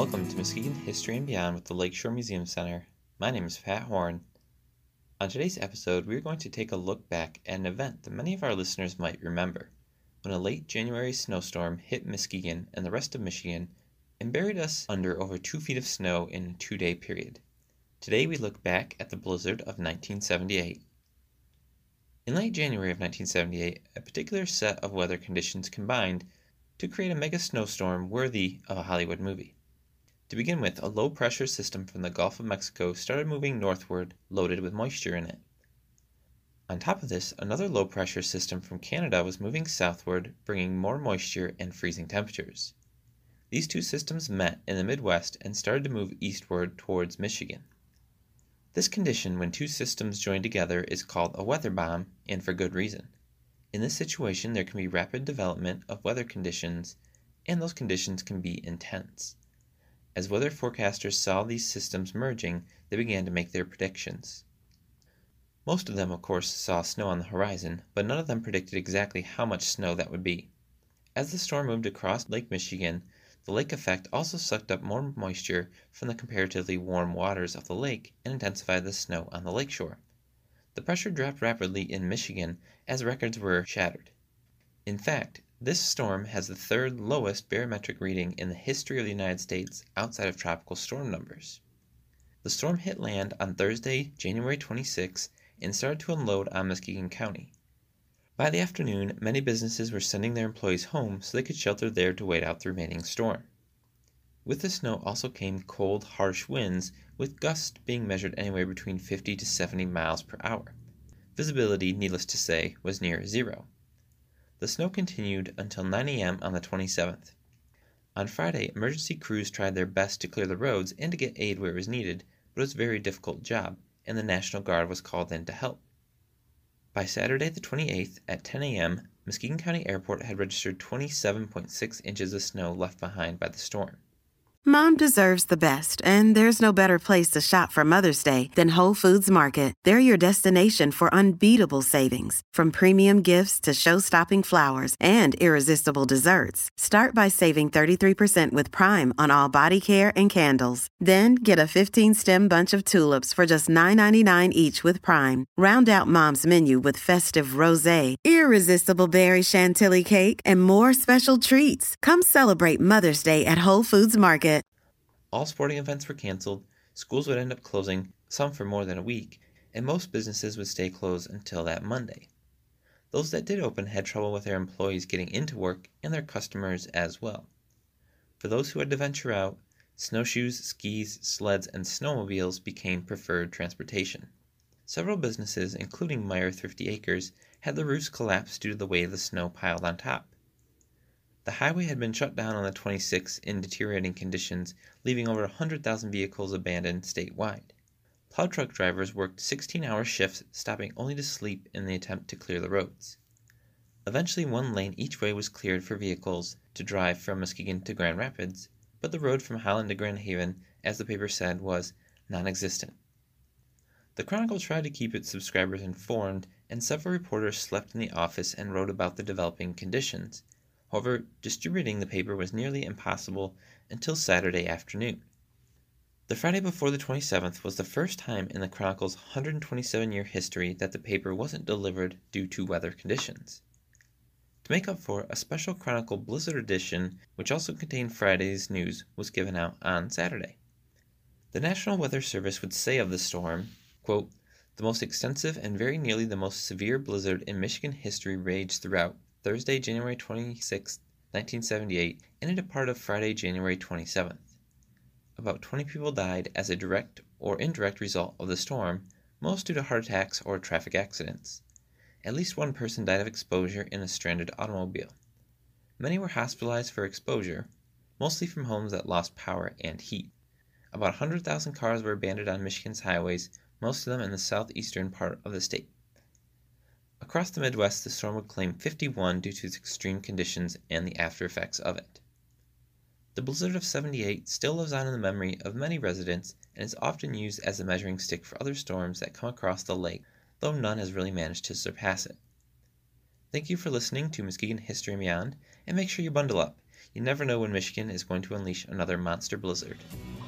Welcome to Muskegon History and Beyond with the Lakeshore Museum Center. My name is Pat Horn. On today's episode, we are going to take a look back at an event that many of our listeners might remember, when a late January snowstorm hit Muskegon and the rest of Michigan and buried us under over 2 feet of snow in a 2-day period. Today we look back at the blizzard of 1978. In late January of 1978, a particular set of weather conditions combined to create a mega snowstorm worthy of a Hollywood movie. To begin with, a low-pressure system from the Gulf of Mexico started moving northward, loaded with moisture in it. On top of this, another low-pressure system from Canada was moving southward, bringing more moisture and freezing temperatures. These two systems met in the Midwest and started to move eastward towards Michigan. This condition, when two systems join together, is called a weather bomb, and for good reason. In this situation, there can be rapid development of weather conditions, and those conditions can be intense. As weather forecasters saw these systems merging, they began to make their predictions. Most of them, of course, saw snow on the horizon, but none of them predicted exactly how much snow that would be. As the storm moved across Lake Michigan, the lake effect also sucked up more moisture from the comparatively warm waters of the lake and intensified the snow on the lakeshore. The pressure dropped rapidly in Michigan as records were shattered. In fact, this storm has the third lowest barometric reading in the history of the United States outside of tropical storm numbers. The storm hit land on Thursday, January 26, and started to unload on Muskegon County. By the afternoon, many businesses were sending their employees home so they could shelter there to wait out the remaining storm. With the snow also came cold, harsh winds, with gusts being measured anywhere between 50 to 70 miles per hour. Visibility, needless to say, was near zero. The snow continued until 9 a.m. on the 27th. On Friday, emergency crews tried their best to clear the roads and to get aid where it was needed, but it was a very difficult job, and the National Guard was called in to help. By Saturday the 28th at 10 a.m., Muskegon County Airport had registered 27.6 inches of snow left behind by the storm. Mom deserves the best, and there's no better place to shop for Mother's Day than Whole Foods Market. They're your destination for unbeatable savings, from premium gifts to show-stopping flowers and irresistible desserts. Start by saving 33% with Prime on all body care and candles. Then get a 15-stem bunch of tulips for just $9.99 each with Prime. Round out Mom's menu with festive rosé, irresistible berry chantilly cake, and more special treats. Come celebrate Mother's Day at Whole Foods Market. All sporting events were canceled, schools would end up closing, some for more than a week, and most businesses would stay closed until that Monday. Those that did open had trouble with their employees getting into work and their customers as well. For those who had to venture out, snowshoes, skis, sleds, and snowmobiles became preferred transportation. Several businesses, including Meyer Thrifty Acres, had the roofs collapse due to the weight of the snow piled on top. The highway had been shut down on the 26th in deteriorating conditions, leaving over 100,000 vehicles abandoned statewide. Plow truck drivers worked 16-hour shifts, stopping only to sleep in the attempt to clear the roads. Eventually, one lane each way was cleared for vehicles to drive from Muskegon to Grand Rapids, but the road from Holland to Grand Haven, as the paper said, was non-existent. The Chronicle tried to keep its subscribers informed, and several reporters slept in the office and wrote about the developing conditions. However, distributing the paper was nearly impossible until Saturday afternoon. The Friday before the 27th was the first time in the Chronicle's 127-year history that the paper wasn't delivered due to weather conditions. To make up for it, a special Chronicle Blizzard edition, which also contained Friday's news, was given out on Saturday. The National Weather Service would say of the storm, quote, "The most extensive and very nearly the most severe blizzard in Michigan history raged throughout Thursday, January 26, 1978, and into part of Friday, January 27th. About 20 people died as a direct or indirect result of the storm, most due to heart attacks or traffic accidents. At least one person died of exposure in a stranded automobile. Many were hospitalized for exposure, mostly from homes that lost power and heat. About 100,000 cars were abandoned on Michigan's highways, most of them in the southeastern part of the state. Across the Midwest, the storm would claim 51 due to its extreme conditions and the after effects of it. The blizzard of 78 still lives on in the memory of many residents and is often used as a measuring stick for other storms that come across the lake, though none has really managed to surpass it. Thank you for listening to Muskegon History and Beyond, and make sure you bundle up. You never know when Michigan is going to unleash another monster blizzard.